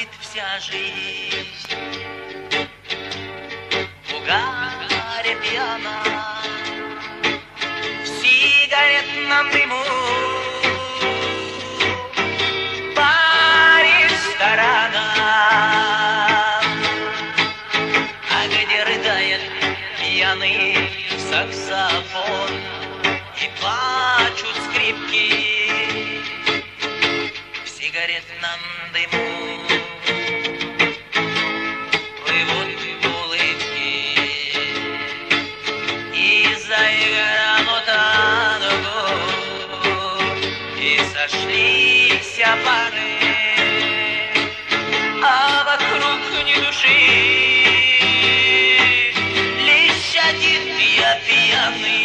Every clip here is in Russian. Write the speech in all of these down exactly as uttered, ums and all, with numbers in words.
будет вся жизнь. В угаре пьяна, в сигаретном дыму, по ресторанам, а где рыдает пьяный саксофон и плачут скрипки в сигаретном дыму. Плывут улыбки и заиграл танго, и сошлись пары, а вокруг ни души, лишь один я пьяный.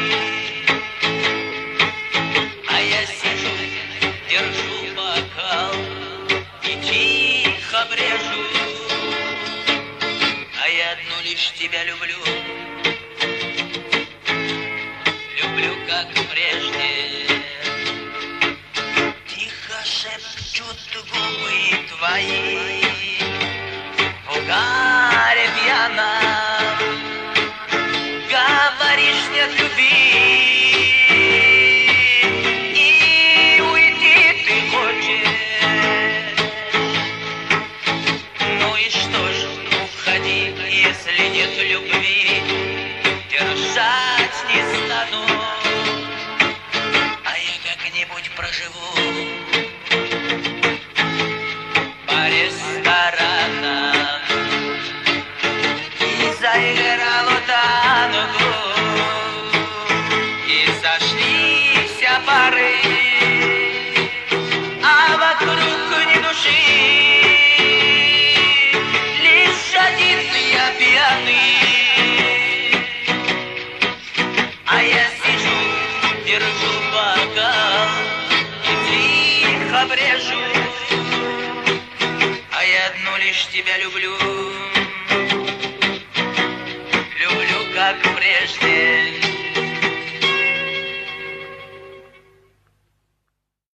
А я сижу, держу бокал и тихо брежу, а я одну лишь тебя люблю, люблю как прежде. Тихо шепчут губы твои в угаре пьяном, говоришь нет любви, и уйти ты хочешь. Ну и что ж, уходи, если нет любви, держать не стану, а я как-нибудь проживу по ресторанам. И заиграл танго, и сошлись пары, а вокруг ни души, лишь один я пьяный. А я сижу, держу бокал и тихо брежу, а я одну лишь тебя люблю.